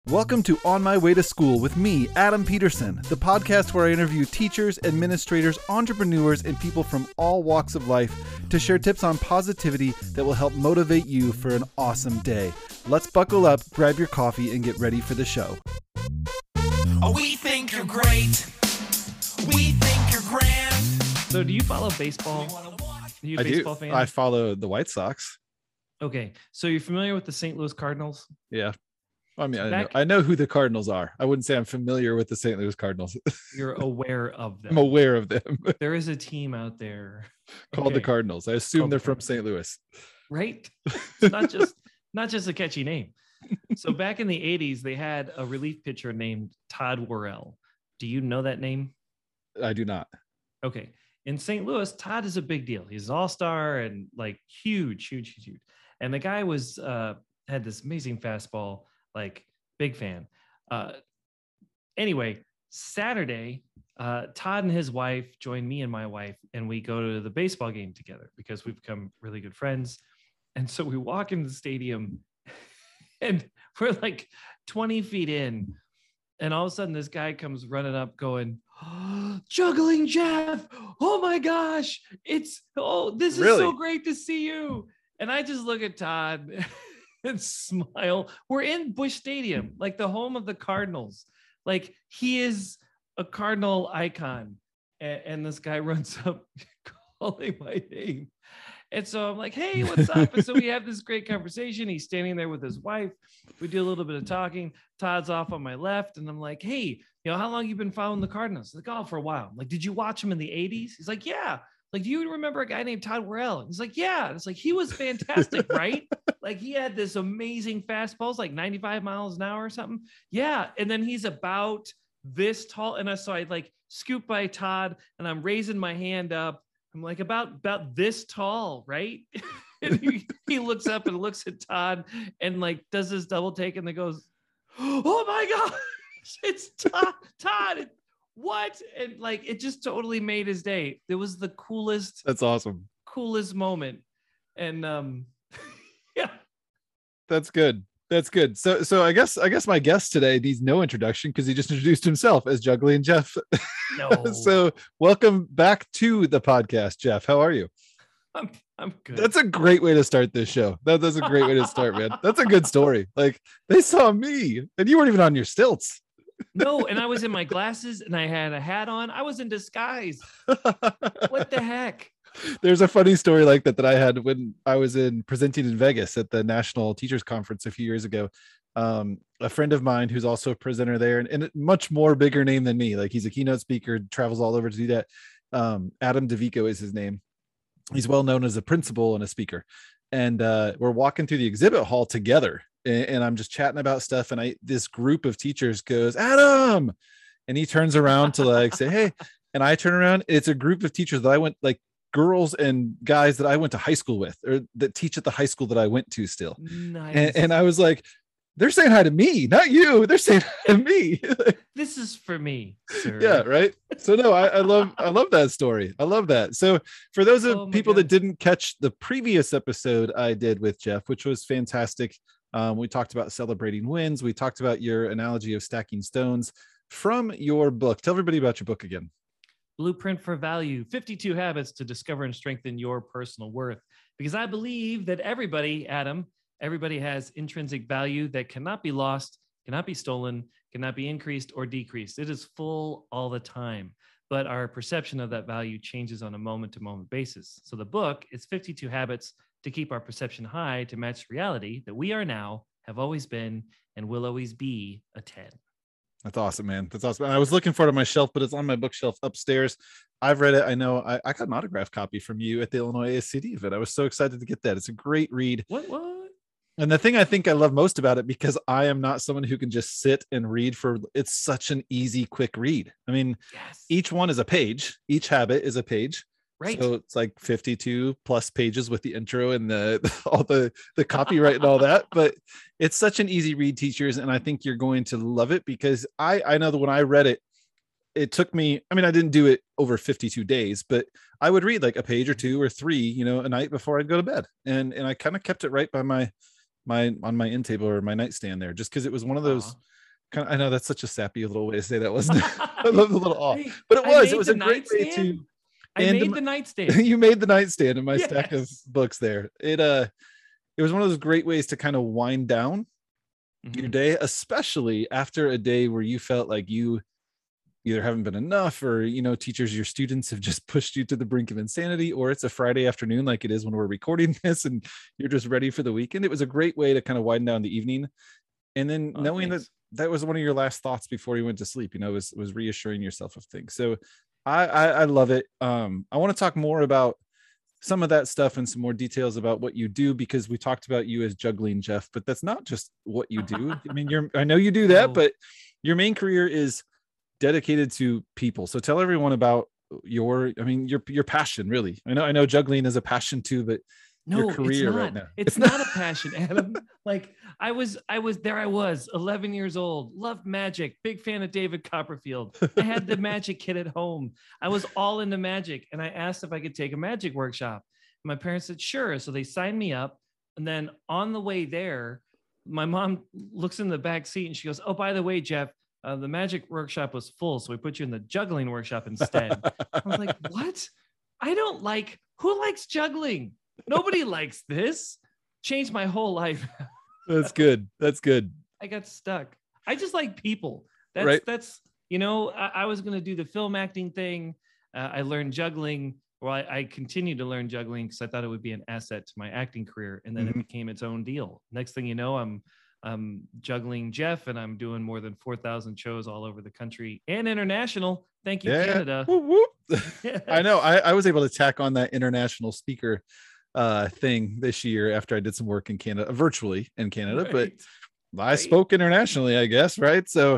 Welcome to On My Way to School with me, Adam Peterson, the podcast where I interview teachers, administrators, entrepreneurs, and people from all walks of life to share tips on positivity that will help motivate you for an awesome day. Let's buckle up, grab your coffee, and get ready for the show. We think you're great. We think you're grand. So do you follow baseball? Are you a baseball fan? I follow the White Sox. Okay. So you're familiar with the St. Louis Cardinals? Yeah. I mean, I know who the Cardinals are. I wouldn't say I'm familiar with the St. Louis Cardinals. You're aware of them. I'm aware of them. There is a team out there called the Cardinals. I assume they're from St. Louis. Right? It's not just a catchy name. So back in the 80s, they had a relief pitcher named Todd Worrell. Do you know that name? I do not. Okay. In St. Louis, Todd is a big deal. He's an all-star and like huge. And the guy was had this amazing fastball. Like big fan. Anyway, Saturday, Todd and his wife join me and my wife, and we go to the baseball game together because we've become really good friends. And so we walk into the stadium and we're like 20 feet in. And all of a sudden this guy comes running up going, "Oh, Juggling Jeff. Oh my gosh. This is really? So great to see you." And I just look at Todd and smile. We're in Busch Stadium, like the home of the Cardinals. Like he is a Cardinal icon. And this guy runs up calling my name. And so I'm like, "Hey, what's up?" And so we have this great conversation. He's standing there with his wife. We do a little bit of talking. Todd's off on my left. And I'm like, "Hey, how long you been following the Cardinals?" He's like, "Oh, for a while." I'm like, "Did you watch him in the 80s? He's like, "Yeah." Like, "Do you remember a guy named Todd Worrell?" He's like, "Yeah." And it's like, he was fantastic, right? Like he had this amazing fastballs, like 95 miles an hour or something. Yeah. And then he's about this tall. And so I like scoop by Todd and I'm raising my hand up. I'm like about this tall, right? And he looks up and looks at Todd and like does this double take and then goes, "Oh my gosh, it's Todd. What?" And like it just totally made his day. It was the coolest. That's awesome. Coolest moment. And yeah. That's good. So I guess my guest today needs no introduction because he just introduced himself as Juggling Jeff. No. So welcome back to the podcast, Jeff. How are you? I'm good. That's a great way to start this show. That's a great way to start, man. That's a good story. Like they saw me and you weren't even on your stilts. No, and I was in my glasses and I had a hat on. I was in disguise. What the heck? There's a funny story like that I had when I was presenting in Vegas at the National Teachers Conference a few years ago. A friend of mine who's also a presenter there and a much more bigger name than me. Like he's a keynote speaker, travels all over to do that. Adam DeVico is his name. He's well known as a principal and a speaker. And we're walking through the exhibit hall together and I'm just chatting about stuff. And this group of teachers goes, "Adam," and he turns around to like say, "Hey," and I turn around. It's a group of teachers that I went like girls and guys that I went to high school with or that teach at the high school that I went to still. Nice. And I was like, "They're saying hi to me, not you. They're saying hi to me." This is for me, sir. Yeah, right. So no, I love that story. I love that. So for those of people that didn't catch the previous episode I did with Jeff, which was fantastic. We talked about celebrating wins. We talked about your analogy of stacking stones from your book. Tell everybody about your book again. Blueprint for Value, 52 Habits to Discover and Strengthen Your Personal Worth. Because I believe that everybody has intrinsic value that cannot be lost, cannot be stolen, cannot be increased or decreased. It is full all the time, but our perception of that value changes on a moment-to-moment basis. So the book is 52 Habits to keep our perception high to match reality that we are now, have always been, and will always be a 10. That's awesome, man. That's awesome. I was looking for it on my shelf, but it's on my bookshelf upstairs. I've read it. I know I got an autographed copy from you at the Illinois ASCD event. I was so excited to get that. It's a great read. What? And the thing I think I love most about it, because I am not someone who can just sit and read it's such an easy, quick read. I mean, yes. Each one is a page. Each habit is a page. Right. So it's like 52 plus pages with the intro and all the copyright and all that. But it's such an easy read, teachers. And I think you're going to love it because I know that when I read it, it took me, I mean, I didn't do it over 52 days, but I would read like a page or two or three, a night before I'd go to bed. And I kind of kept it right by my on my end table or my nightstand there, just because it was one of those kind of, I know that's such a sappy little way to say that, wasn't it? I love the little off, Hey, but it I was made a the great way nightstand. to I end made the nightstand. you made the nightstand in my stack of Yes. books there. It was one of those great ways to kind of wind down your Mhm. day, especially after a day where you felt like you either haven't been enough, or teachers, your students have just pushed you to the brink of insanity, or it's a Friday afternoon like it is when we're recording this and you're just ready for the weekend. It was a great way to kind of wind down the evening, and then Oh, knowing that thanks. that was one of your last thoughts before you went to sleep, was reassuring yourself of things. So I love it. I want to talk more about some of that stuff and some more details about what you do, because we talked about you as juggling Jeff, but that's not just what you do. I mean, I know you do that, No. but your main career is dedicated to people. So tell everyone about your passion, really. I know juggling is a passion too, but your No, it's career right not. now. It's not a passion, Adam. Like I was 11 years old, loved magic, big fan of David Copperfield. I had the magic kit at home. I was all into magic, and I asked if I could take a magic workshop. My parents said sure, so they signed me up. And then on the way there, my mom looks in the back seat and she goes, "Oh, by the way, Jeff, the magic workshop was full, so we put you in the juggling workshop instead." I was like, "What? I don't like. Who likes juggling? Nobody likes this." Changed my whole life. That's good. That's good. I got stuck. I just like people. That's Right. that's I was going to do the film acting thing. I learned juggling. Well, I continued to learn juggling because I thought it would be an asset to my acting career, and then it Mhm. became its own deal. Next thing you know, I'm juggling Jeff, and I'm doing more than 4,000 shows all over the country and international. Thank you, Yeah. Canada. Whoop, whoop. I know. I was able to tack on that international speaker thing this year after I did some work in Canada, virtually in Canada, but Right, I right. spoke internationally, I guess, right? So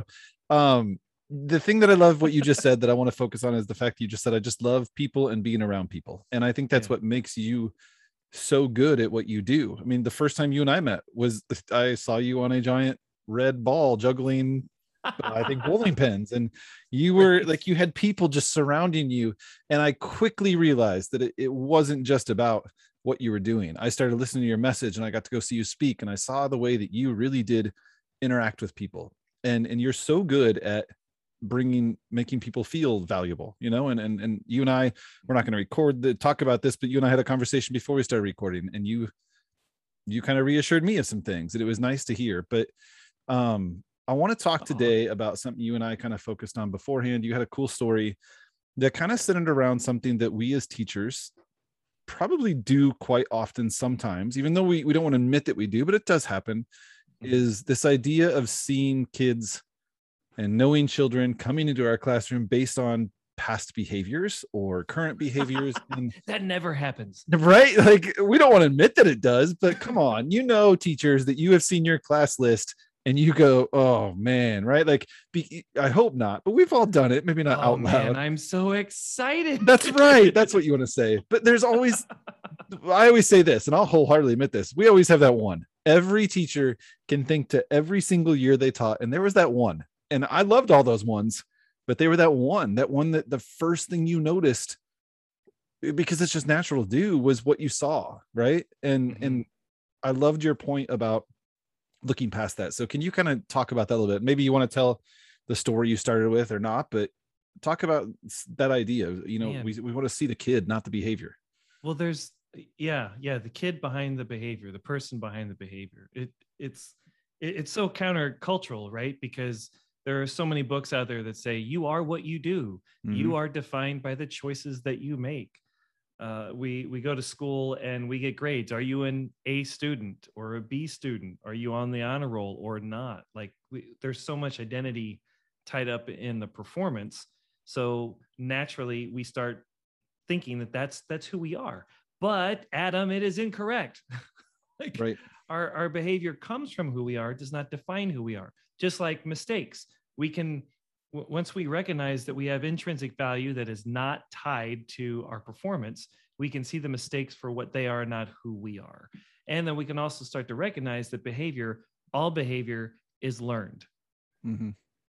the thing that I love what you just said that I want to focus on is the fact that you just said, I just love people and being around people. And I think that's Yeah. what makes you so good at what you do. I mean, the first time you and I met was I saw you on a giant red ball juggling, I think, bowling pins, and you were Right. like, you had people just surrounding you. And I quickly realized that it wasn't just about what you were doing. I started listening to your message and I got to go see you speak, and I saw the way that you really did interact with people. And you're so good at making people feel valuable, and you and I, we're not going to talk about this, but you and I had a conversation before we started recording, and you kind of reassured me of some things that it was nice to hear. But I want to talk today about something you and I kind of focused on beforehand. You had a cool story that kind of centered around something that we as teachers probably do quite often sometimes, even though we don't want to admit that we do, but it does happen, is this idea of seeing kids and knowing children coming into our classroom based on past behaviors or current behaviors. And That never happens. right, like, we don't want to admit that it does, but come on, teachers, that you have seen your class list and you go, oh man, right? Like, I hope not, but we've all done it, maybe not Oh out man, loud. I'm so excited. That's right. That's what you want to say. But there's always, I always say this, and I'll wholeheartedly admit this. We always have that one. Every teacher can think to every single year they taught, and there was that one. And I loved all those ones, but they were that one that the first thing you noticed, because it's just natural to do, was what you saw, right? And I loved your point about looking past that. So can you kind of talk about that a little bit? Maybe you want to tell the story you started with or not, but talk about that idea. Man. We want to see the kid, not the behavior. Well, there's the kid behind the behavior, the person behind the behavior. It's so countercultural, right? Because there are so many books out there that say you are what you do. Mhm. You are defined by the choices that you make. We go to school and we get grades. Are you an A student or a B student? Are you on the honor roll or not? Like, there's so much identity tied up in the performance. So naturally, we start thinking that that's who we are. But Adam, it is incorrect. Like, Right. our behavior comes from who we are, does not define who we are. Just like mistakes, we can once we recognize that we have intrinsic value that is not tied to our performance, we can see the mistakes for what they are, not who we are. And then we can also start to recognize that all behavior is learned. Mm-hmm.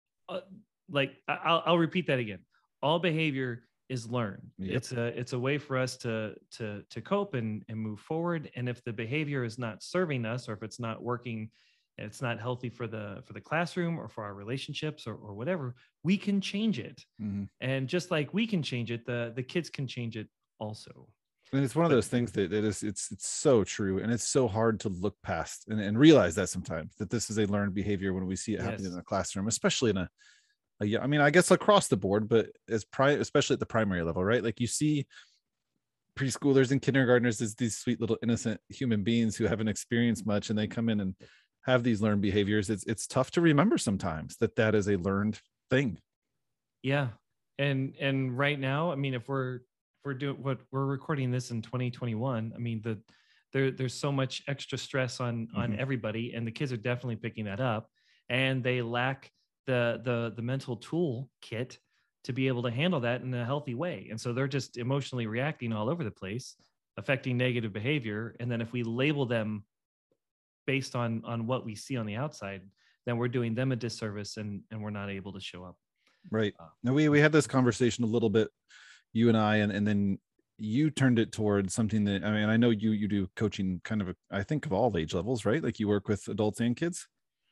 I'll repeat that again. All behavior is learned. Yep. It's a way for us to cope and move forward. And if the behavior is not serving us, or if it's not working it's not healthy for the classroom or for our relationships or whatever, we can change it. Mhm. And just like we can change it, the kids can change it also. And it's one of But- those things that it's so true, and it's so hard to look past and realize that sometimes that this is a learned behavior when we see it happening Yes. in a classroom, especially in I mean, I guess across the board, but especially at the primary level, right? Like you see preschoolers and kindergartners as these sweet little innocent human beings who haven't experienced much, and they come in and have these learned behaviors. It's tough to remember sometimes that is a learned thing. Yeah. And right now, I mean, if we're doing what we're recording this in 2021, I mean, there's so much extra stress on Mhm. everybody, and the kids are definitely picking that up, and they lack the mental tool kit to be able to handle that in a healthy way. And so they're just emotionally reacting all over the place, affecting negative behavior. And then if we label them based on what we see on the outside, then we're doing them a disservice, and we're not able to show up. Right. Now we had this conversation a little bit, you and I, and then you turned it towards something that, I mean, I know you do coaching kind of, I think, of all age levels, right? Like you work with adults and kids.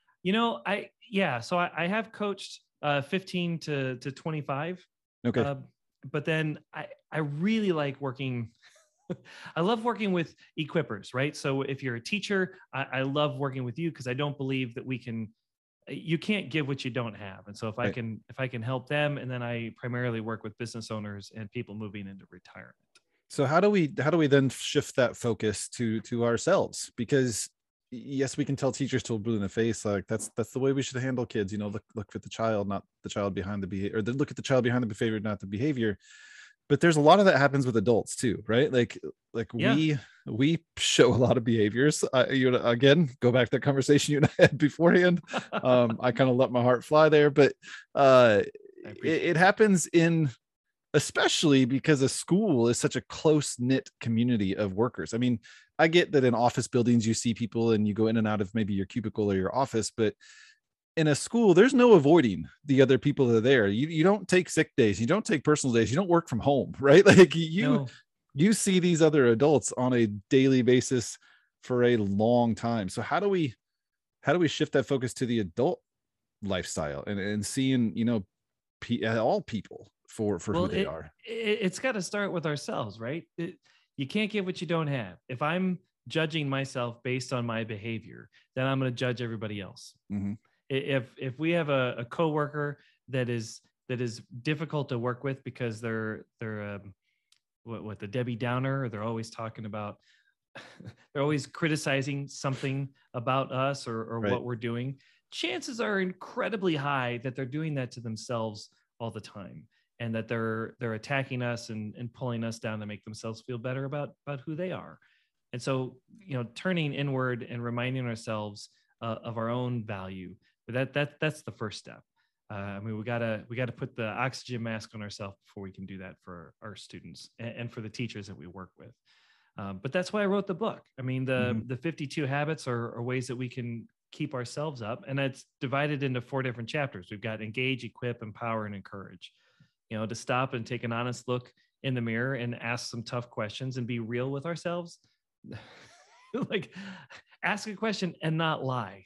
So I have coached 15 to 25. Okay. But then I really like working. I love working with equippers, right? So if you're a teacher, I love working with you because I don't believe that you can't give what you don't have. And so if Right. I can help them, and then I primarily work with business owners and people moving into retirement. So how do we then shift that focus to ourselves? Because yes, we can tell teachers till blue in the face, like that's the way we should handle kids. Look at the child, not the child behind the behavior, or look at the child behind the behavior, not the behavior. But there's a lot of that happens with adults too, right? Like Yeah. we show a lot of behaviors. Again, go back to that conversation you and I had beforehand. I kind of let my heart fly there, but it happens especially because a school is such a close knit community of workers. I mean, I get that in office buildings you see people and you go in and out of maybe your cubicle or your office, but in a school, there's no avoiding the other people that are there. You don't take sick days, you don't take personal days, you don't work from home, right? Like No. you see these other adults on a daily basis for a long time. So how do we shift that focus to the adult lifestyle and seeing, all people for who they are? It's got to start with ourselves, right? You can't give what you don't have. If I'm judging myself based on my behavior, then I'm going to judge everybody else. Mhm. If we have a coworker that is difficult to work with because they're what the Debbie Downer, or they're always talking about, they're always criticizing something about us or Right. what we're doing, chances are incredibly high that they're doing that to themselves all the time, and that they're attacking us and pulling us down to make themselves feel better about who they are. And so, turning inward and reminding ourselves of our own value, that's the first step. I mean, we gotta put the oxygen mask on ourselves before we can do that for our students and for the teachers that we work with. But that's why I wrote the book. I mean, the 52 habits are ways that we can keep ourselves up, and it's divided into 4 different chapters. We've got engage, equip, empower, and encourage. To stop and take an honest look in the mirror and ask some tough questions and be real with ourselves. Like, ask a question and not lie.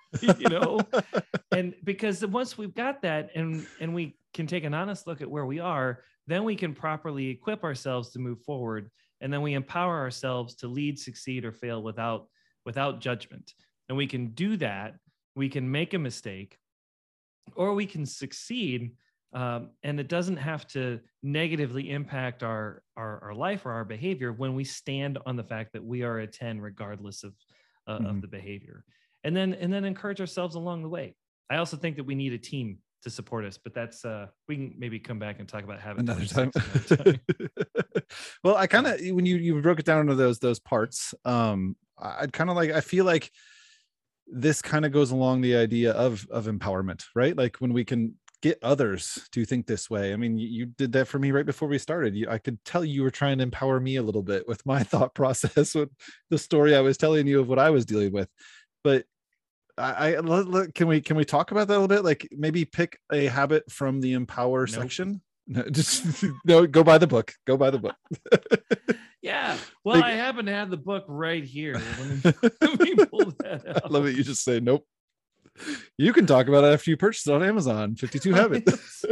And because once we've got that and we can take an honest look at where we are, then we can properly equip ourselves to move forward, and then we empower ourselves to lead, succeed, or fail without judgment. And we can do that. We can make a mistake, or we can succeed, and it doesn't have to negatively impact our life or our behavior when we stand on the fact that we are a 10 regardless of the behavior. And then encourage ourselves along the way. I also think that we need a team to support us, but that's we can maybe come back and talk about habit Another time. 26 another time. Well, I kind of, when you broke it down into those parts, I'd kind of I feel like this kind of goes along the idea of empowerment, right? Like when we can get others to think this way. I mean, you did that for me right before we started. I could tell you were trying to empower me a little bit with my thought process, with the story I was telling you of what I was dealing with. But can we talk about that a little bit? Like maybe pick a habit from the empower section. No, just no, go buy the book. Yeah. Well, Like- I happen to have the book right here. Let me pull that I out. love it. You just say, nope. You can talk about it after you purchase it on Amazon. 52 Habits.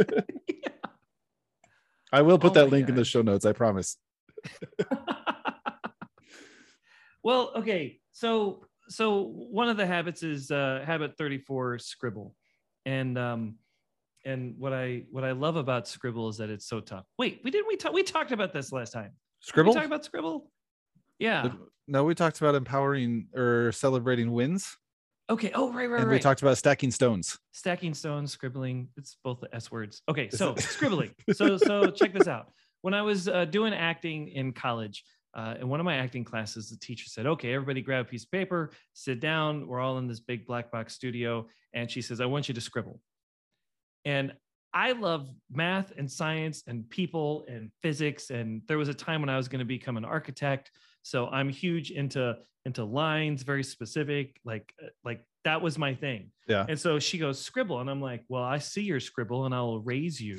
I will put Oh that my link in the gosh. show notes. I promise. Well, okay. So one of the habits is habit 34, scribble. And what I love about scribble is that it's so tough. Wait, we talked about this last time. Did Scribble? we talk about scribble? Yeah. No, we talked about empowering or celebrating wins. Okay. Oh, right. And we talked about stacking stones. Stacking stones, scribbling. It's both the S words. Okay, Is so it? scribbling. So check this out. When I was doing acting in college, in one of my acting classes, the teacher said, "Okay, everybody grab a piece of paper, sit down. We're all in this big black box studio." And she says, "I want you to scribble." And I love math and science and people and physics. And there was a time when I was going to become an architect. So I'm huge into lines, very specific, like that was my thing. Yeah. And so she goes, "Scribble." And I'm like, "Well, I see your scribble and I'll raise you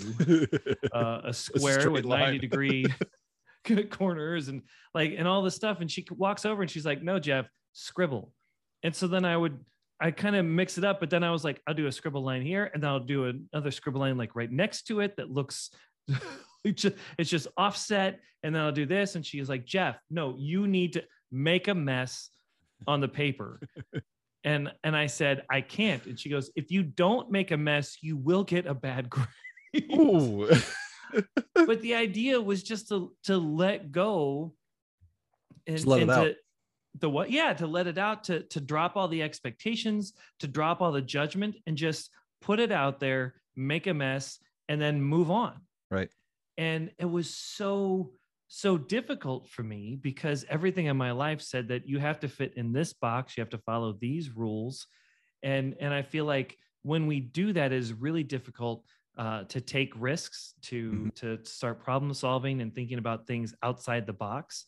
a square straight with line. 90-degree corners and and all this stuff." And she walks over and she's like, "No, Jeff, scribble." And so then I kind of mix it up, but then I was like, I'll do a scribble line here and then I'll do another scribble line like right next to it that looks it's just offset. And then I'll do this. And she's like, "Jeff, no, you need to make a mess on the paper." And I said, "I can't." And she goes, "If you don't make a mess, you will get a bad grade." Ooh. But the idea was just to let go and, Just let it and out. to what? Yeah, to let it out, to drop all the expectations, to drop all the judgment and just put it out there, make a mess, and then move on. Right. And it was so difficult for me because everything in my life said that you have to fit in this box, you have to follow these rules. And I feel like when we do that, it is really difficult to take risks, to start problem solving and thinking about things outside the box,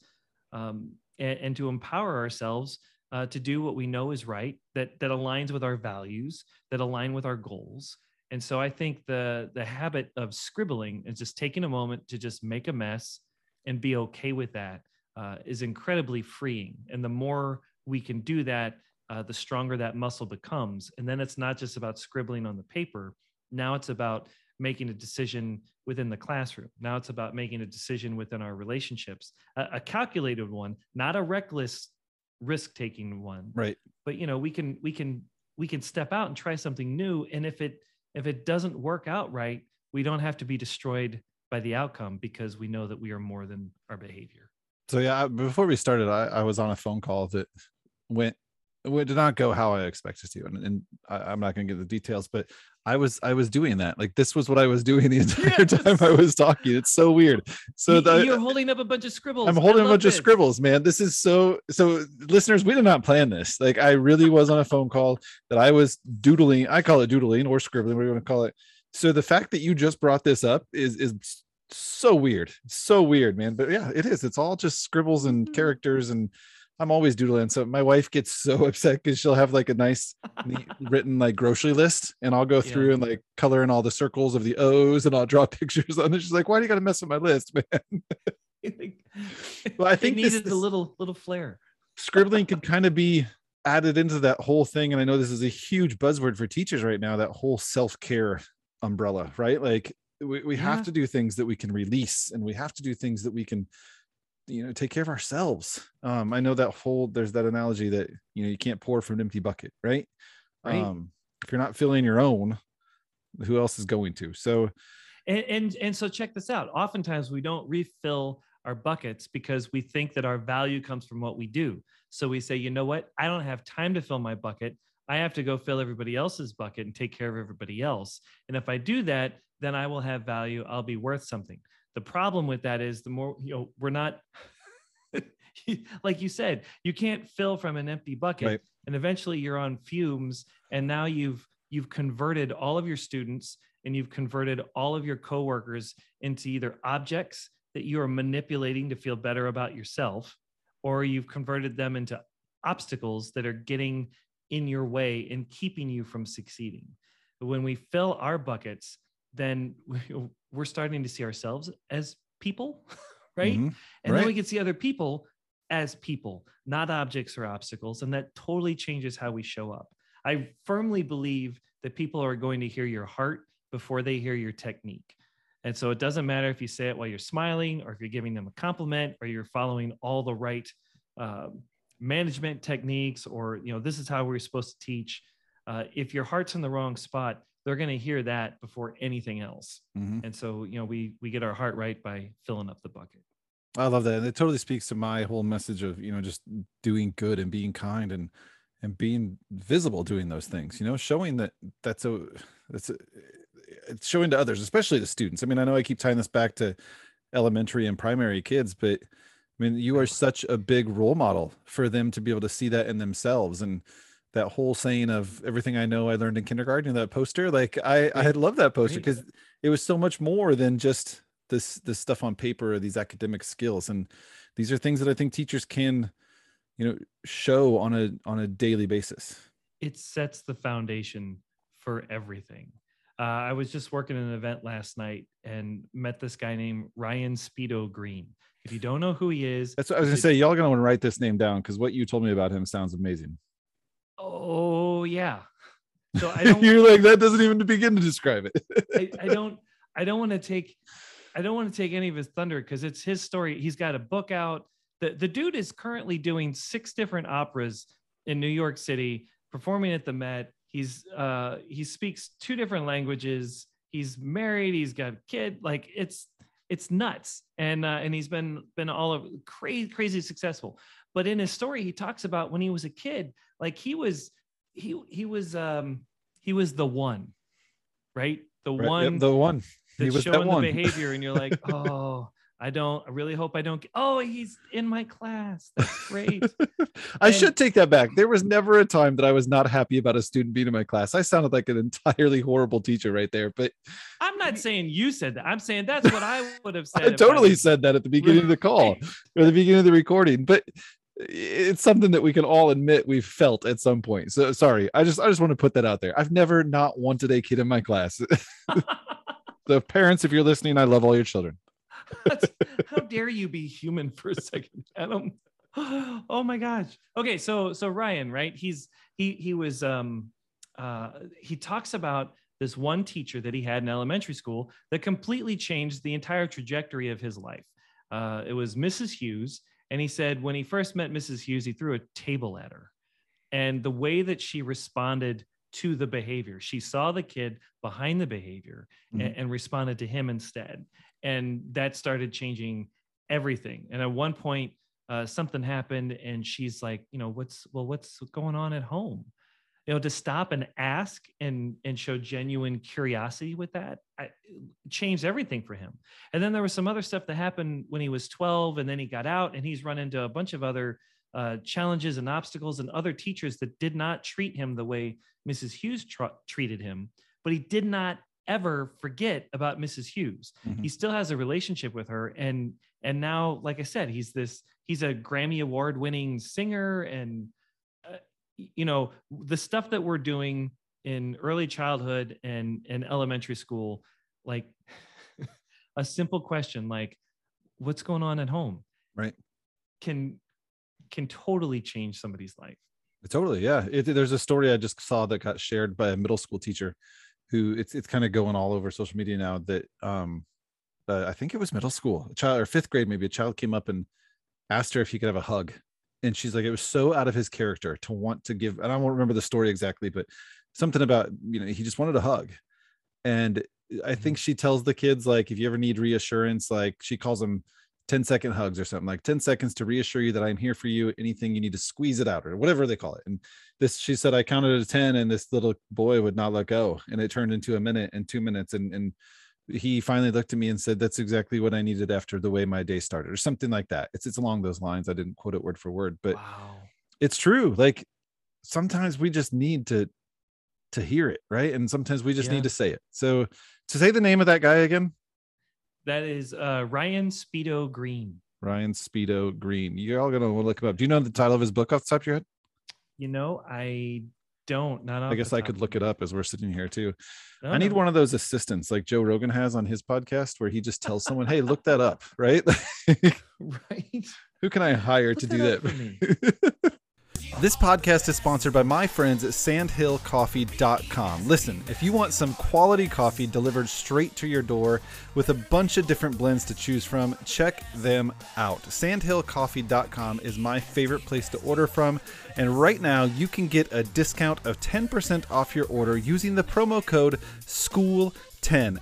and to empower ourselves to do what we know is right, that aligns with our values, that align with our goals. And so I think the habit of scribbling is just taking a moment to just make a mess and be okay with that is incredibly freeing. And the more we can do that, the stronger that muscle becomes. And then it's not just about scribbling on the paper. Now it's about making a decision within the classroom. Now it's about making a decision within our relationships, a calculated one, not a reckless risk-taking one. Right. But we can step out and try something new. And if it doesn't work out right, we don't have to be destroyed by the outcome because we know that we are more than our behavior. So yeah, before we started, I was on a phone call that did not go how I expected to, and I'm not going to give the details, but I was doing that. Like this was what I was doing the entire time I was talking. It's so weird. So you're holding up a bunch of scribbles. I'm holding a bunch of scribbles, man. This is so listeners, we did not plan this. Like I really was on a phone call that I was doodling. I call it doodling or scribbling, whatever you want to call it. So the fact that you just brought this up is so weird. So weird, man. But yeah, it is. It's all just scribbles and characters, and I'm always doodling. So my wife gets so upset because she'll have like a nice neat written like grocery list, and I'll go through and like color in all the circles of the O's, and I'll draw pictures on it. She's like, "Why do you got to mess with my list, man?" Well, I think it needed a little flair. Scribbling could kind of be added into that whole thing. And I know this is a huge buzzword for teachers right now, that whole self-care umbrella, right? Like we have to do things that we can release, and we have to do things that we can take care of ourselves. I know there's that analogy that you can't pour from an empty bucket, right? If you're not filling your own, who else is going to? So and so check this out. Oftentimes we don't refill our buckets because we think that our value comes from what we do. So we say, you know what, I don't have time to fill my bucket. I have to go fill everybody else's bucket and take care of everybody else. And if I do that, then I will have value. I'll be worth something. The problem with that is the more, we're not, like you said, you can't fill from an empty bucket, right? And eventually you're on fumes. And now you've converted all of your students and you've converted all of your coworkers into either objects that you are manipulating to feel better about yourself, or you've converted them into obstacles that are getting in your way and keeping you from succeeding. But when we fill our buckets, then we're starting to see ourselves as people, right? Mhm. And then Right. we can see other people as people, not objects or obstacles. And that totally changes how we show up. I firmly believe that people are going to hear your heart before they hear your technique. And so it doesn't matter if you say it while you're smiling, or if you're giving them a compliment, or you're following all the right management techniques, or, this is how we're supposed to teach. If your heart's in the wrong spot, they're going to hear that before anything else. Mhm. And so, we get our heart right by filling up the bucket. I love that. And it totally speaks to my whole message of, just doing good and being kind and being visible doing those things, showing that that's it's showing to others, especially the students. I mean, I know I keep tying this back to elementary and primary kids, but I mean, you are such a big role model for them to be able to see that in themselves. And that whole saying of everything I know I learned in kindergarten, that poster, like I love that poster because it was so much more than just this stuff on paper or these academic skills. And these are things that I think teachers can, show on a daily basis. It sets the foundation for everything. I was just working an event last night and met this guy named Ryan Speedo Green. If you don't know who he is, that's what I was gonna say. Y'all gonna want to write this name down because what you told me about him sounds amazing. Oh yeah. So I don't. You're like, that doesn't even begin to describe it. I don't want to take any of his thunder because it's his story. He's got a book out. The dude is currently doing 6 different operas in New York City, performing at the Met. He speaks 2 different languages. He's married. He's got a kid. Like it's nuts. And he's been all of crazy successful. But in his story, he talks about when he was a kid, like he was the one, right? The one. Yep, the one. He was showing that one. the behavior, and you're like, oh, I really hope I don't get, oh, he's in my class. That's great. I should take that back. There was never a time that I was not happy about a student being in my class. I sounded like an entirely horrible teacher right there, but I'm not saying you said that. I'm saying that's what I would have said. I totally said that at the beginning of the call or the beginning of the recording, but it's something that we can all admit we've felt at some point. So sorry. I just want to put that out there. I've never not wanted a kid in my class. The parents, if you're listening, I love all your children. How dare you be human for a second, Adam? Oh my gosh. Okay, so Ryan, right? He talks about this one teacher that he had in elementary school that completely changed the entire trajectory of his life. It was Mrs. Hughes, and he said when he first met Mrs. Hughes, he threw a table at her, and the way that she responded to the behavior, she saw the kid behind the behavior and responded to him instead. And that started changing everything. And at one point, something happened, and she's like, what's going on at home? To stop and ask and show genuine curiosity with that, changed everything for him. And then there was some other stuff that happened when he was 12, and then he got out, and he's run into a bunch of other challenges and obstacles and other teachers that did not treat him the way Mrs. Hughes treated him, but he did not ever forget about Mrs. Hughes. He still has a relationship with her. And now, like I said, he's a Grammy Award winning singer. And, the stuff that we're doing in early childhood and elementary school, like a simple question, like what's going on at home? Right. Can totally change somebody's life. Totally. Yeah. There's a story I just saw that got shared by a middle school teacher who it's kind of going all over social media now that I think it was middle school, a child, or 5th grade, maybe, a child came up and asked her if he could have a hug. And she's like, it was so out of his character to want to give, and I won't remember the story exactly, but something about, he just wanted a hug. And I think she tells the kids, like, if you ever need reassurance, like she calls them 10-second hugs or something, like 10 seconds to reassure you that I'm here for you. Anything you need to squeeze it out or whatever they call it. And she said, I counted to 10 and this little boy would not let go. And it turned into a minute and 2 minutes. And he finally looked at me and said, that's exactly what I needed after the way my day started, or something like that. It's along those lines. I didn't quote it word for word, but wow. It's true. Like sometimes we just need to hear it. Right. And sometimes we just need to say it. So to say the name of that guy again. That is Ryan Speedo Green. Ryan Speedo Green. You're all going to look him up. Do you know the title of his book off the top of your head? I don't. Not off I guess the I top could of look my it up as we're sitting here too. No, I need no. one of those assistants like Joe Rogan has on his podcast where he just tells someone, hey, look that up, right? Right. Who can I hire Look to that do up that for me. This podcast is sponsored by my friends at sandhillcoffee.com. Listen, if you want some quality coffee delivered straight to your door with a bunch of different blends to choose from, check them out. Sandhillcoffee.com is my favorite place to order from, and right now you can get a discount of 10% off your order using the promo code SCHOOL10,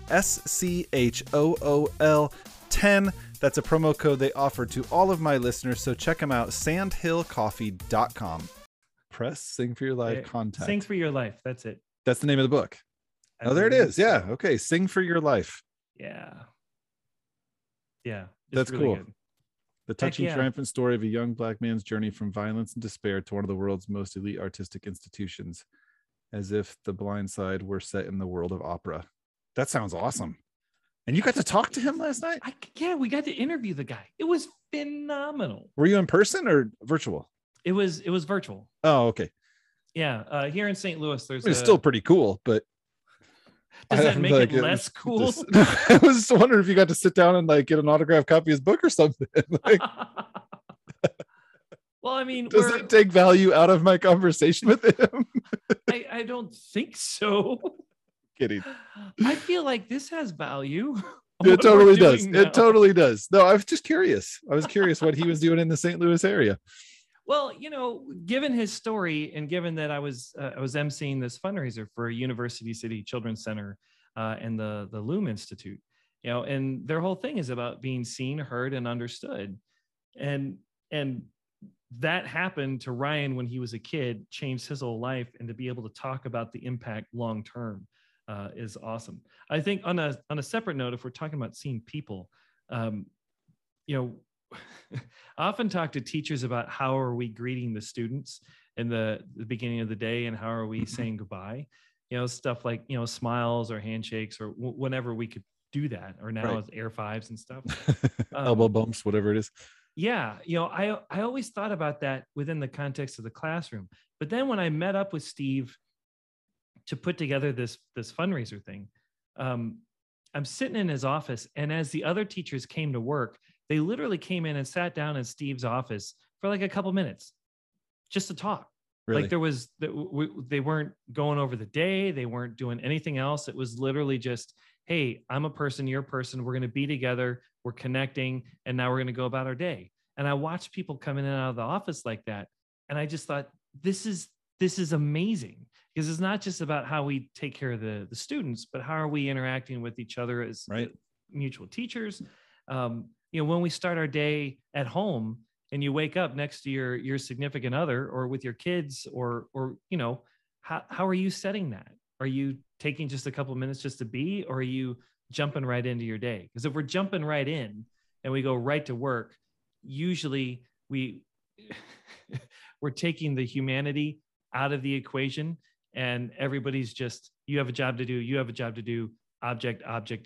SCHOOL 10. That's a promo code they offer to all of my listeners, so check them out, sandhillcoffee.com. Press Sing for Your Life contact. Sing for Your Life. That's it. That's the name of the book. I Oh, there it believe is. Yeah. so. Okay. Sing for Your Life. Yeah. Yeah. It's That's really cool. good. The touching, yeah. triumphant story of a young Black man's journey from violence and despair to one of the world's most elite artistic institutions, as if The Blind Side were set in the world of opera. That sounds awesome. And you got to talk to him last night? Yeah, we got to interview the guy. It was phenomenal. Were you in person or virtual? It was virtual. Oh, okay. Yeah. Here in St. Louis, there's It's still pretty cool, but does that make like, it less cool? I was wondering if you got to sit down and like get an autographed copy of his book or something. Like, well, I mean, does that take value out of my conversation with him? I don't think so. Kidding. I feel like this has value. It totally does. Now. It totally does. No, I was just curious. I was curious what he was doing in the St. Louis area. Well, given his story and given that I was emceeing this fundraiser for University City Children's Center and the Loom Institute, and their whole thing is about being seen, heard, and understood. And that happened to Ryan when he was a kid, changed his whole life, and to be able to talk about the impact long term is awesome. I think on a separate note, if we're talking about seeing people, I often talk to teachers about how are we greeting the students in the beginning of the day and how are we saying goodbye, stuff like, smiles or handshakes or whenever we could do that, or now with air fives and stuff. Elbow bumps, whatever it is. Yeah. I always thought about that within the context of the classroom. But then when I met up with Steve to put together this fundraiser thing, I'm sitting in his office, and as the other teachers came to work, they literally came in and sat down in Steve's office for like a couple minutes just to talk. Really? Like they weren't going over the day. They weren't doing anything else. It was literally just, hey, I'm a person, you're a person. We're going to be together. We're connecting. And now we're going to go about our day. And I watched people come in and out of the office like that. And I just thought, this is amazing, because it's not just about how we take care of the students, but how are we interacting with each other as mutual teachers. When we start our day at home and you wake up next to your significant other or with your kids, or how are you setting that? Are you taking just a couple of minutes just to be, or are you jumping right into your day? Because if we're jumping right in and we go right to work, usually we're taking the humanity out of the equation, and everybody's just, you have a job to do, object,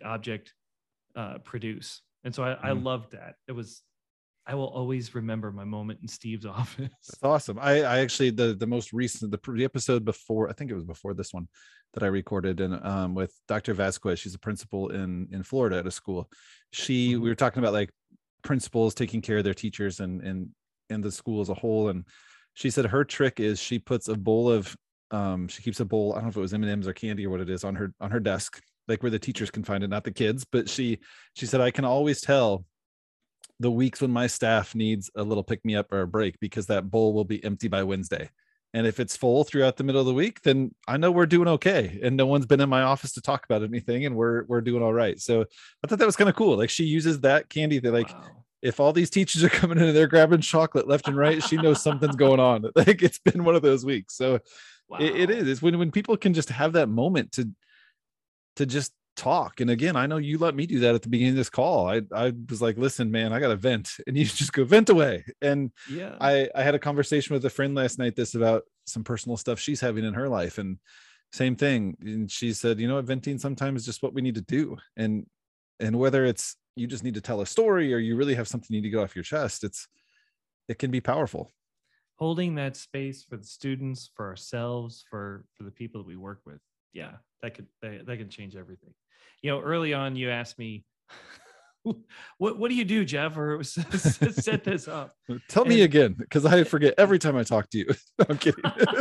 produce. And so I loved that. I will always remember my moment in Steve's office. That's awesome. I actually, the most recent, the episode before, I think it was before this one that I recorded, and with Dr. Vasquez, she's a principal in Florida at a school. We were talking about like principals taking care of their teachers and the school as a whole. And she said her trick is she puts a bowl of, she keeps a bowl, I don't know if it was M&Ms or candy or what it is, on her desk, like where the teachers can find it, not the kids. But she said, I can always tell the weeks when my staff needs a little pick me up or a break, because that bowl will be empty by Wednesday. And if it's full throughout the middle of the week, then I know we're doing okay. And no one's been in my office to talk about anything, and we're doing all right. So I thought that was kind of cool. Like, she uses that candy that, like, wow, if all these teachers are coming in and they're grabbing chocolate left and right, she knows something's going on. Like, it's been one of those weeks. So wow, it is when people can just have that moment to just talk. And again, I know you let me do that at the beginning of this call. I was like, listen, man, I got to vent, and you just go vent away. And yeah, I had a conversation with a friend last night about some personal stuff she's having in her life, and same thing. And she said, venting sometimes is just what we need to do. And whether it's, you just need to tell a story or you really have something you need to get off your chest, it can be powerful. holding that space for the students, for ourselves, for the people that we work with. Yeah, that can change everything. Early on you asked me, what do you do, Jeff, or set this up? Tell me again, because I forget every time I talk to you. I'm kidding.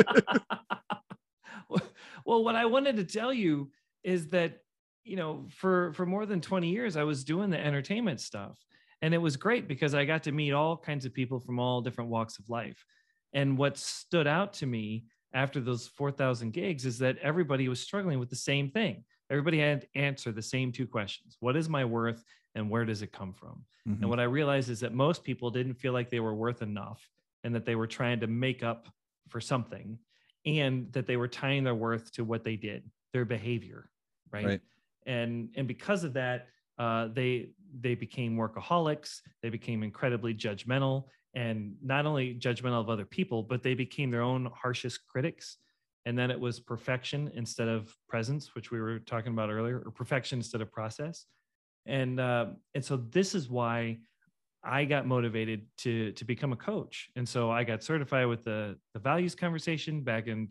Well, what I wanted to tell you is that, for more than 20 years, I was doing the entertainment stuff. And it was great because I got to meet all kinds of people from all different walks of life. And what stood out to me after those 4,000 gigs is that everybody was struggling with the same thing. Everybody had to answer the same two questions. What is my worth and where does it come from? Mm-hmm. And what I realized is that most people didn't feel like they were worth enough and that they were trying to make up for something, and that they were tying their worth to what they did, their behavior, right? And because of that, they became workaholics. They became incredibly judgmental, and not only judgmental of other people, but they became their own harshest critics. And then it was perfection instead of presence, which we were talking about earlier, or perfection instead of process. And so this is why I got motivated to become a coach. And so I got certified with the values conversation back in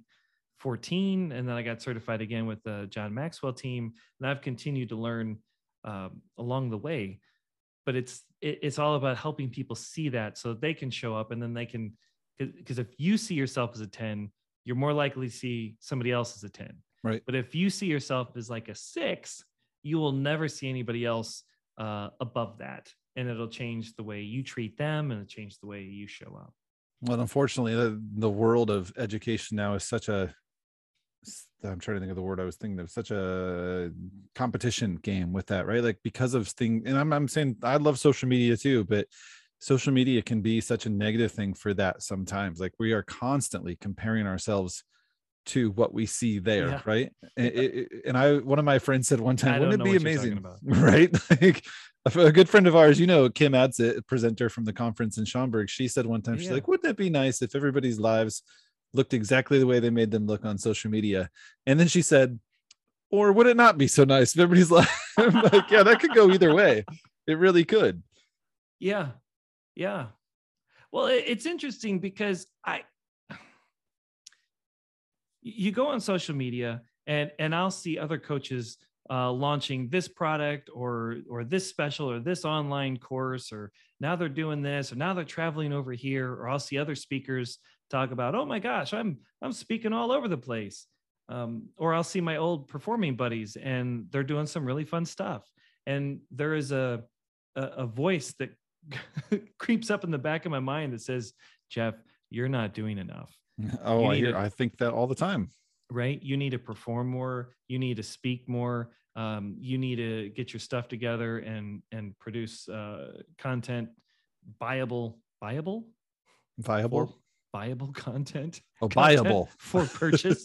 2014. And then I got certified again with the John Maxwell team. And I've continued to learn along the way. But it's all about helping people see that so they can show up, and then they can, because if you see yourself as a 10, you're more likely to see somebody else as a 10. Right. But if you see yourself as like a 6, you will never see anybody else above that. And it'll change the way you treat them, and it'll change the way you show up. Well, unfortunately, the world of education now is such a, I'm trying to think of the word I was thinking of, such a competition game with that, right? Like, because of things, and I'm saying I love social media too, but social media can be such a negative thing for that sometimes. Like, we are constantly comparing ourselves to what we see there, Yeah. right? And one of my friends said one time, wouldn't it be amazing, right? Like, a good friend of ours, Kim Adsit, a presenter from the conference in Schaumburg, she said one time, she's like, wouldn't it be nice if everybody's lives looked exactly the way they made them look on social media? And then she said, or would it not be so nice if everybody's life? I'm like, yeah, that could go either way. It really could. Yeah. Well, it's interesting because you go on social media and I'll see other coaches launching this product or this special or this online course, or now they're doing this, or now they're traveling over here, or I'll see other speakers talk about, oh my gosh, I'm speaking all over the place. Or I'll see my old performing buddies and they're doing some really fun stuff. And there is a voice that creeps up in the back of my mind that says, Jeff, you're not doing enough. Oh, I think that all the time. Right? You need to perform more. You need to speak more. You need to get your stuff together and produce content, viable content. Oh, viable for purchase.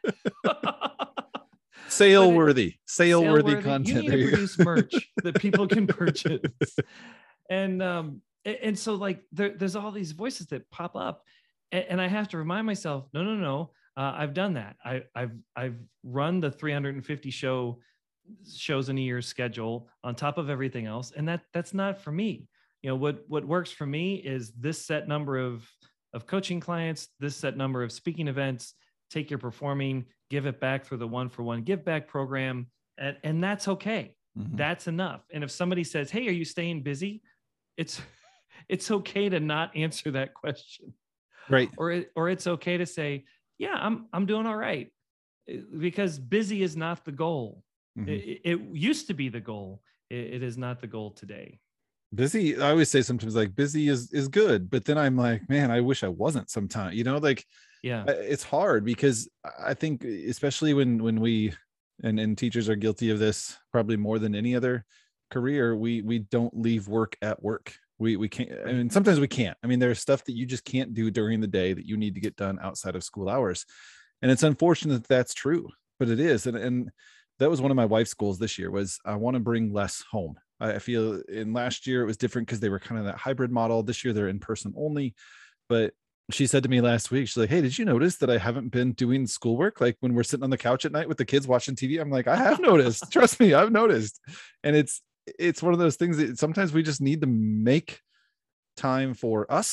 Sale worthy content. You need to produce merch that people can purchase. And so like there's all these voices that pop up, and I have to remind myself, no. I've done that. I've run the 350 shows in a year schedule on top of everything else, and that's not for me. What works for me is this set number of coaching clients, this set number of speaking events. Take your performing, give it back through the 1-for-1 give back program, and that's okay. Mm-hmm. That's enough. And if somebody says, "Hey, are you staying busy?" It's okay to not answer that question, right? Or it's okay to say, yeah, I'm doing all right, because busy is not the goal. Mm-hmm. It used to be the goal. It is not the goal today. Busy, I always say sometimes, like, busy is good, but then I'm like, man, I wish I wasn't sometimes, yeah, it's hard, because I think especially when we, and teachers are guilty of this probably more than any other career, we don't leave work at work. We can't, I mean, sometimes we can't. I mean, there's stuff that you just can't do during the day that you need to get done outside of school hours. And it's unfortunate that that's true, but it is. And that was one of my wife's goals this year, was I want to bring less home. I feel in last year it was different because they were kind of that hybrid model. This year they're in person only. But she said to me last week, she's like, hey, did you notice that I haven't been doing schoolwork? Like, when we're sitting on the couch at night with the kids watching TV, I'm like, I have noticed. Trust me, I've noticed. And it's one of those things that sometimes we just need to make time for us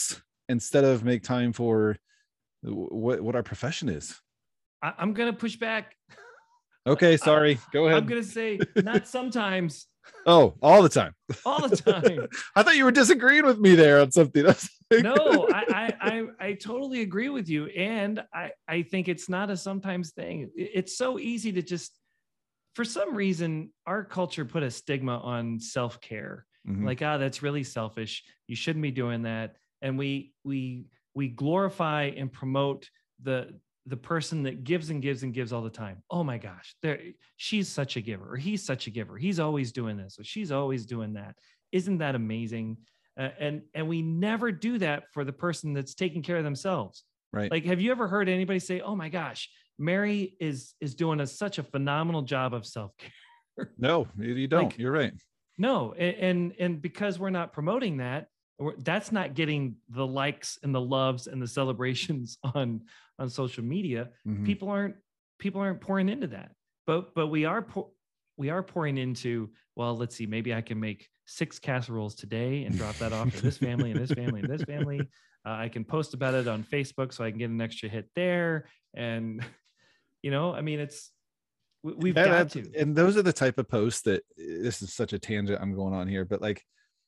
instead of make time for what our profession is. I'm going to push back. Okay, sorry. Go ahead. I'm going to say not sometimes, Oh, all the time. all the time. I thought you were disagreeing with me there on something. No, I totally agree with you. And I think it's not a sometimes thing. It's so easy to just, for some reason, our culture put a stigma on self-care. Mhm. Like, that's really selfish. You shouldn't be doing that. And we glorify and promote the person that gives and gives and gives all the time. Oh my gosh, she's such a giver, or he's such a giver. He's always doing this, or she's always doing that. Isn't that amazing? And we never do that for the person that's taking care of themselves. Right. Like, have you ever heard anybody say, "Oh my gosh, Mary is doing such a phenomenal job of self-care"? No, you don't. Like, you're right. No, and because we're not promoting that, that's not getting the likes and the loves and the celebrations on social media. Mhm. People aren't pouring into that, but we are pouring into, well, let's see, maybe I can make 6 casseroles today and drop that off to this family and this family and this family. I can post about it on Facebook so I can get an extra hit there. And I mean, we've got to. And those are the type of posts that, this is such a tangent I'm going on here, but like,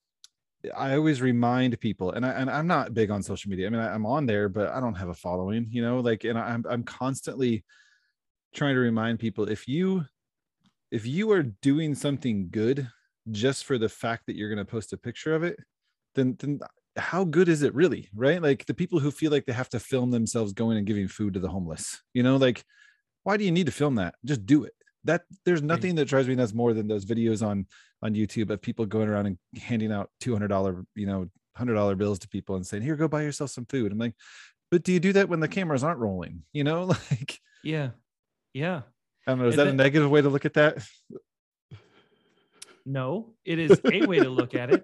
I always remind people, and I'm not big on social media. I mean, I'm on there, but I don't have a following, like, and I'm constantly trying to remind people, if you are doing something good just for the fact that you're going to post a picture of it, then how good is it really? Right? Like, the people who feel like they have to film themselves going and giving food to the homeless, like, why do you need to film that? Just do it. That there's nothing that drives me nuts more than those videos on YouTube of people going around and handing out $200, $100 bills to people and saying, "Here, go buy yourself some food." I'm like, but do you do that when the cameras aren't rolling? Like, Yeah. I don't know. Is that a negative way to look at that? No, it is a way to look at it.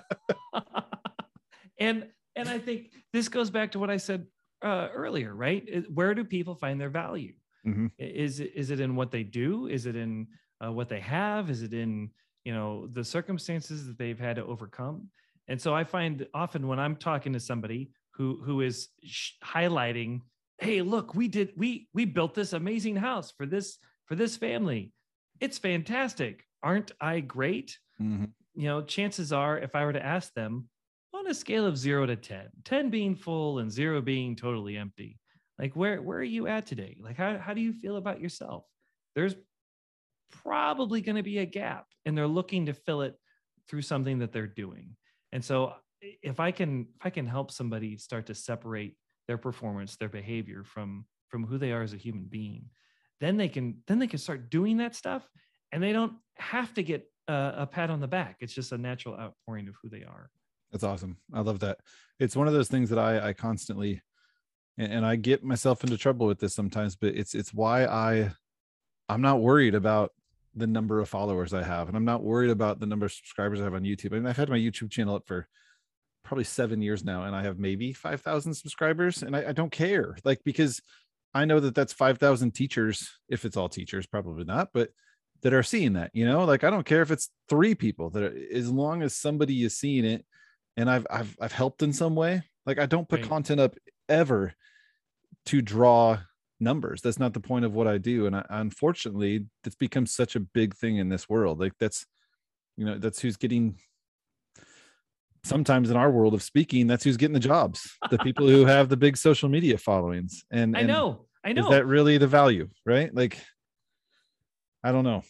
And I think this goes back to what I said earlier, right? Where do people find their value? Mm-hmm. Is it in what they do? Is it in what they have? Is it in the circumstances that they've had to overcome? And so I find often when I'm talking to somebody who is highlighting, "Hey, look, we built this amazing house for this family. It's fantastic. Aren't I great?" Mm-hmm. Chances are, if I were to ask them on a scale of 0 to 10, 10 being full and 0 being totally empty, like, where are you at today? Like, how do you feel about yourself? There's probably going to be a gap, and they're looking to fill it through something that they're doing. And so if I can help somebody start to separate their performance, their behavior from who they are as a human being, then they can start doing that stuff, and they don't have to get a pat on the back. It's just a natural outpouring of who they are. That's awesome. I love that. It's one of those things that I constantly, and I get myself into trouble with this sometimes, but it's why I'm not worried about the number of followers I have, and I'm not worried about the number of subscribers I have on YouTube. I mean, I've had my YouTube channel up for probably 7 years now, and I have maybe 5,000 subscribers, and I don't care, like, because I know that that's 5,000 teachers, if it's all teachers, probably not, but that are seeing that, like, I don't care if it's 3 people that are, as long as somebody is seeing it, and I've helped in some way. Like, I don't put content up ever to draw numbers. That's not the point of what I do. And unfortunately, it's become such a big thing in this world. Like, that's who's getting, sometimes in our world of speaking, that's who's getting the jobs, the people who have the big social media followings. And I know. Is that really the value, right? Like, I don't know.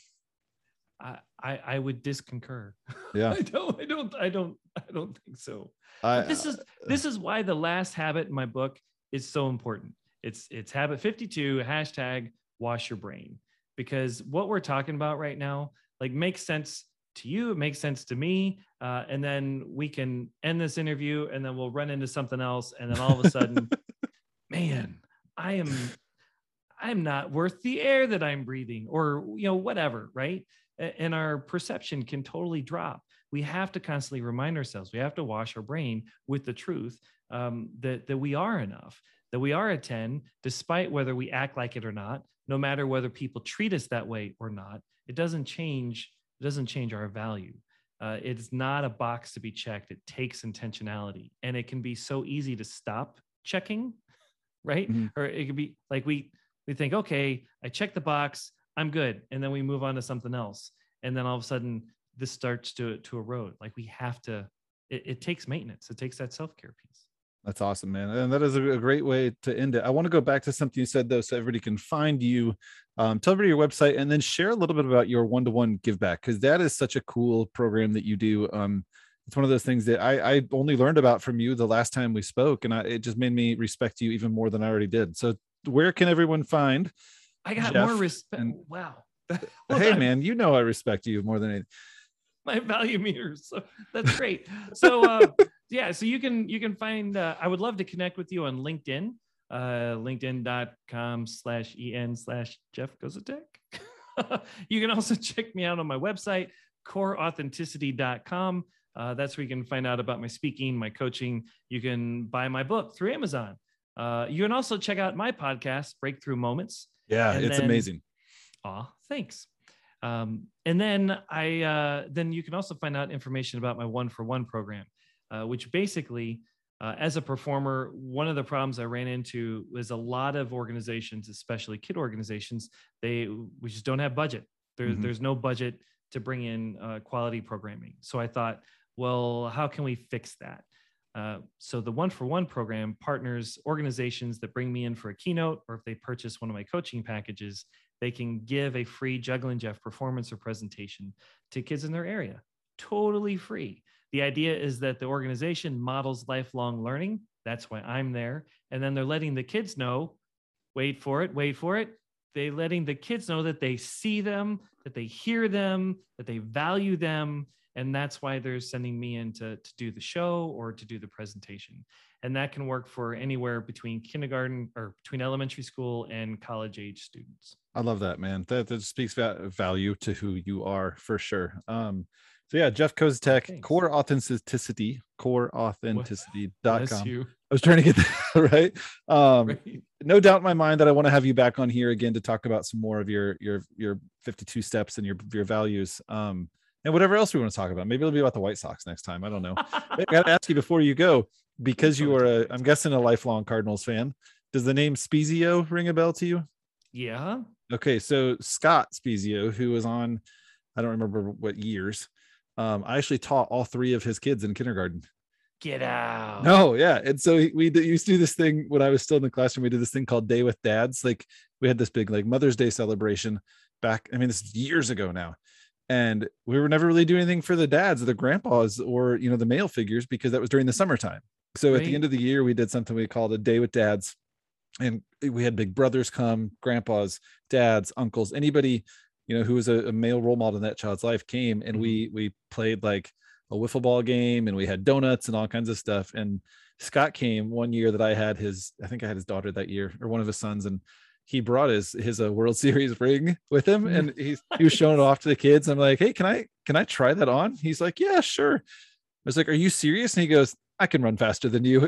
I would disconcur. Yeah. I don't think so. This is why the last habit in my book is so important. It's habit 52, #wash your brain, because what we're talking about right now, like, makes sense to you. It makes sense to me. And then we can end this interview, and then we'll run into something else. And then all of a sudden, man, I'm not worth the air that I'm breathing, or, whatever. Right. And our perception can totally drop. We have to constantly remind ourselves, we have to wash our brain with the truth, that we are enough, that we are a 10, despite whether we act like it or not, no matter whether people treat us that way or not. It doesn't change our value. It's not a box to be checked. It takes intentionality, and it can be so easy to stop checking, right? Mhm. Or it could be like we think, okay, I checked the box, I'm good, and then we move on to something else, and then all of a sudden this starts to erode. Like we have to. It takes maintenance. It takes that self-care piece. That's awesome, man. And that is a great way to end it. I want to go back to something you said, though, so everybody can find you. Tell everybody your website and then share a little bit about your one-to-one give back, because that is such a cool program that you do. It's one of those things that I only learned about from you the last time we spoke, and it just made me respect you even more than I already did. So where can everyone find I got Jeff? more respect. And Wow. hey, man, you know I respect you more than anything. My value meters. So that's great. So yeah, so you can find, I would love to connect with you on LinkedIn, linkedin.com/en/Jeff Goes to Tech. You can also check me out on my website, coreauthenticity.com. That's where you can find out about my speaking, my coaching. You can buy my book through Amazon. You can also check out my podcast, Breakthrough Moments. Yeah, it's amazing. Aw, thanks. And then then you can also find out information about my 1-for-1 program, which basically, as a performer, one of the problems I ran into was a lot of organizations, especially kid organizations, we just don't have budget. There's no budget to bring in quality programming. So I thought, well, how can we fix that? So the 1-for-1 program partners organizations that bring me in for a keynote, or if they purchase one of my coaching packages, they can give a free Juggling Jeff performance or presentation to kids in their area, totally free. The idea is that the organization models lifelong learning. That's why I'm there. And then they're letting the kids know, wait for it. They're letting the kids know that they see them, that they hear them, that they value them. And that's why they're sending me in to do the show or to do the presentation. And that can work for anywhere between kindergarten or between elementary school and college age students. I love that, man. That speaks value to who you are for sure. So yeah, Jeff Goes to Tech, Thanks. coreauthenticity.com. You. I was trying to get that right. Right. No doubt in my mind that I want to have you back on here again to talk about some more of your 52 steps and your values. And whatever else we want to talk about. Maybe it'll be about the White Sox next time. I don't know. I got to ask you before you go, because you are I'm guessing a lifelong Cardinals fan. Does the name Spezio ring a bell to you? Yeah. Okay, so Scott Spezio, who was on, I don't remember what years. I actually taught all 3 of his kids in kindergarten. Get out. No, yeah. And so we used to do this thing when I was still in the classroom. We did this thing called Day with Dads. Like we had this big like Mother's Day celebration back. I mean, this is years ago now. And we were never really doing anything for the dads or the grandpas or, the male figures, because that was during the summertime. So at the end of the year, we did something we called a Day with Dads. And we had big brothers come, grandpas, dads, uncles, anybody, who was a male role model in that child's life came, and we played like a wiffle ball game, and we had donuts and all kinds of stuff. And Scott came one year that I had his daughter that year, or one of his sons. And he brought his World Series ring with him, and he was showing it off to the kids. I'm like, hey, can I try that on? He's like, yeah, sure. I was like, are you serious? And he goes, I can run faster than you.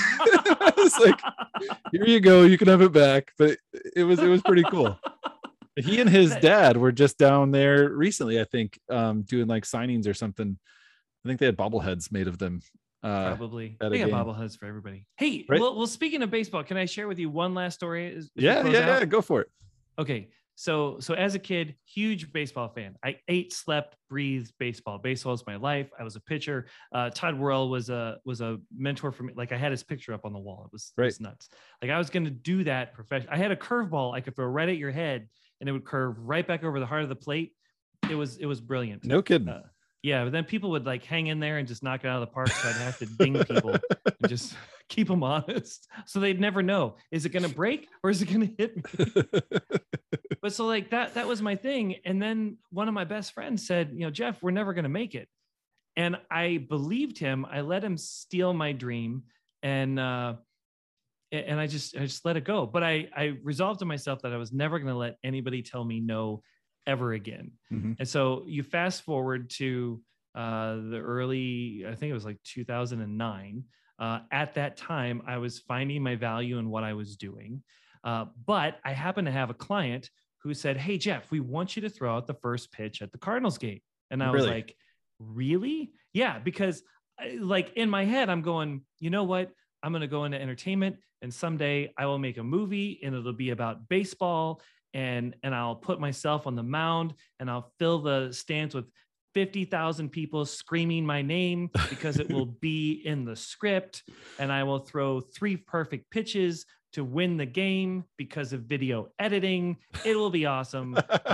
I was like, here you go, you can have it back. But it was pretty cool. He and his dad were just down there recently, I think, doing like signings or something. I think they had bobbleheads made of them. Probably. They got bobbleheads for everybody. Hey, right? well, speaking of baseball, can I share with you one last story? Yeah, go for it. Okay. So as a kid, huge baseball fan. I ate, slept, breathed baseball. Baseball is my life. I was a pitcher. Todd Worrell was a mentor for me. Like I had his picture up on the wall. It was nuts. Like I was going to do that professionally. I had a curveball I could throw right at your head, and it would curve right back over the heart of the plate. It was brilliant. No kidding. Yeah, but then people would like hang in there and just knock it out of the park. So I'd have to ding people and just keep them honest. So they'd never know, is it going to break or is it going to hit me? But so like that was my thing. And then one of my best friends said, Jeff, we're never going to make it. And I believed him. I let him steal my dream. And I just let it go. But I resolved to myself that I was never going to let anybody tell me no ever again. Mm-hmm. And so you fast forward to the early, I think it was like 2009. At that time, I was finding my value in what I was doing. But I happened to have a client who said, hey, Jeff, we want you to throw out the first pitch at the Cardinals game. And I was like, really? Yeah, because like in my head, I'm going, you know what? I'm going to go into entertainment, and someday I will make a movie and it'll be about baseball, and I'll put myself on the mound and I'll fill the stands with 50,000 people screaming my name because it will be in the script, and I will throw 3 perfect pitches to win the game because of video editing. It will be awesome.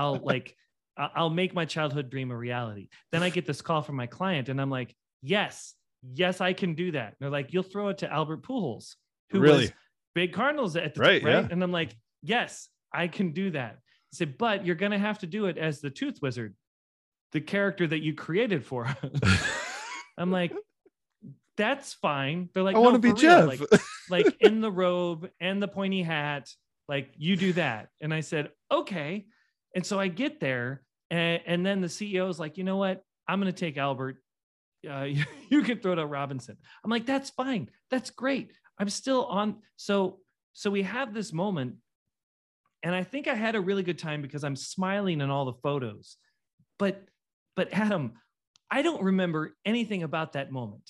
I'll make my childhood dream a reality. Then I get this call from my client and I'm like, yes, I can do that. And they're like, you'll throw it to Albert Pujols, who was big Cardinals at the time, right? Yeah. And I'm like, yes, I can do that. I said, but you're going to have to do it as the Tooth Wizard, the character that you created for us. I'm like, that's fine. They're like, I want to be Jeff. Like in the robe and the pointy hat, like you do that. And I said, okay. And so I get there, and then the CEO is like, you know what? I'm going to take Albert. You can throw to Robinson. I'm like, that's fine. That's great. I'm still on. So we have this moment, and I think I had a really good time because I'm smiling in all the photos. But Adam, I don't remember anything about that moment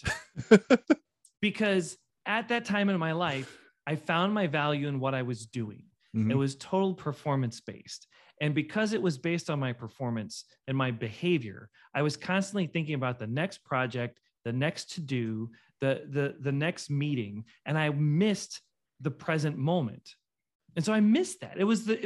because at that time in my life, I found my value in what I was doing. Mm-hmm. It was total performance based. And because it was based on my performance and my behavior, I was constantly thinking about the next project, the next to do, the next meeting, and I missed the present moment. And so I missed that.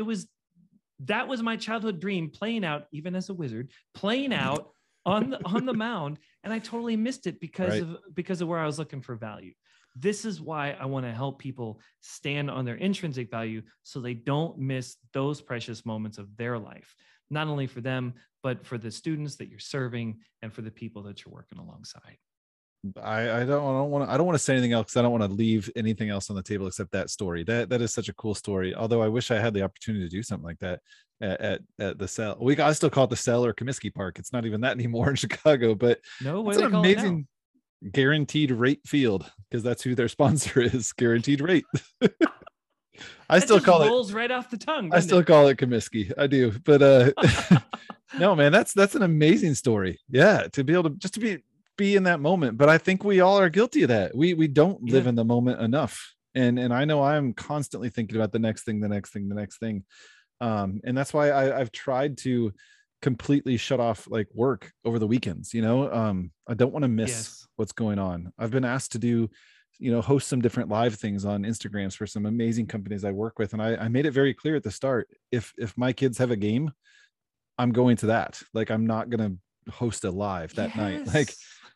That was my childhood dream playing out, even as a wizard, playing out on the mound, and I totally missed it because of where I was looking for value. This is why I want to help people stand on their intrinsic value so they don't miss those precious moments of their life, not only for them, but for the students that you're serving and for the people that you're working alongside. I don't want to say anything else because I don't want to leave anything else on the table except that story. That is such a cool story. Although I wish I had the opportunity to do something like that at the Cell. I still call it the Cell or Comiskey Park. It's not even that anymore in Chicago, but no, it's an amazing guaranteed rate field because that's who their sponsor is. Guaranteed rate. I still call rolls right off the tongue. I still call it Comiskey. I do, but no, man, that's an amazing story. Yeah, to be able to be in that moment. But I think we all are guilty of that. We don't live in the moment enough, and I know I'm constantly thinking about the next thing. And that's why I've tried to completely shut off like work over the weekends. I don't want to miss what's going on. I've been asked to do, host some different live things on Instagrams for some amazing companies I work with. And I made it very clear at the start, if my kids have a game, I'm going to that. Like, I'm not going to host a live that night. Like,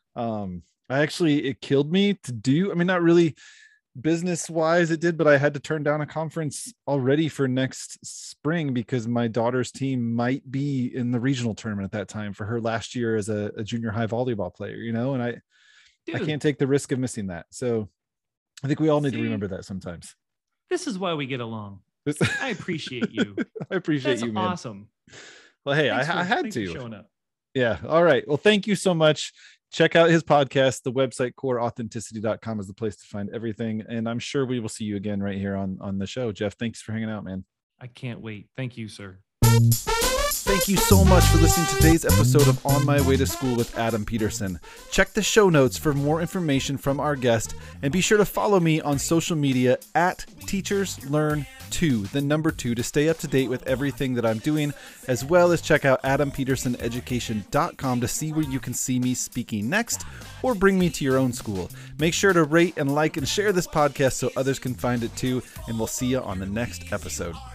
it killed me to do, not really business wise it did, but I had to turn down a conference already for next spring because my daughter's team might be in the regional tournament at that time for her last year as a junior high volleyball player, and I can't take the risk of missing that. So I think we all need to remember that sometimes. This is why we get along. I appreciate you. I appreciate you, man. Awesome. Well, hey, I had to. Showing up. Yeah. All right. Well, thank you so much. Check out his podcast. The website coreauthenticity.com is the place to find everything. And I'm sure we will see you again right here on the show. Jeff, thanks for hanging out, man. I can't wait. Thank you, sir. Thank you so much for listening to today's episode of On My Way to School with Adam Peterson. Check the show notes for more information from our guest, and be sure to follow me on social media at TeachersLearn2, the number 2, to stay up to date with everything that I'm doing, as well as check out AdamPetersonEducation.com to see where you can see me speaking next or bring me to your own school. Make sure to rate and like and share this podcast so others can find it too, and we'll see you on the next episode.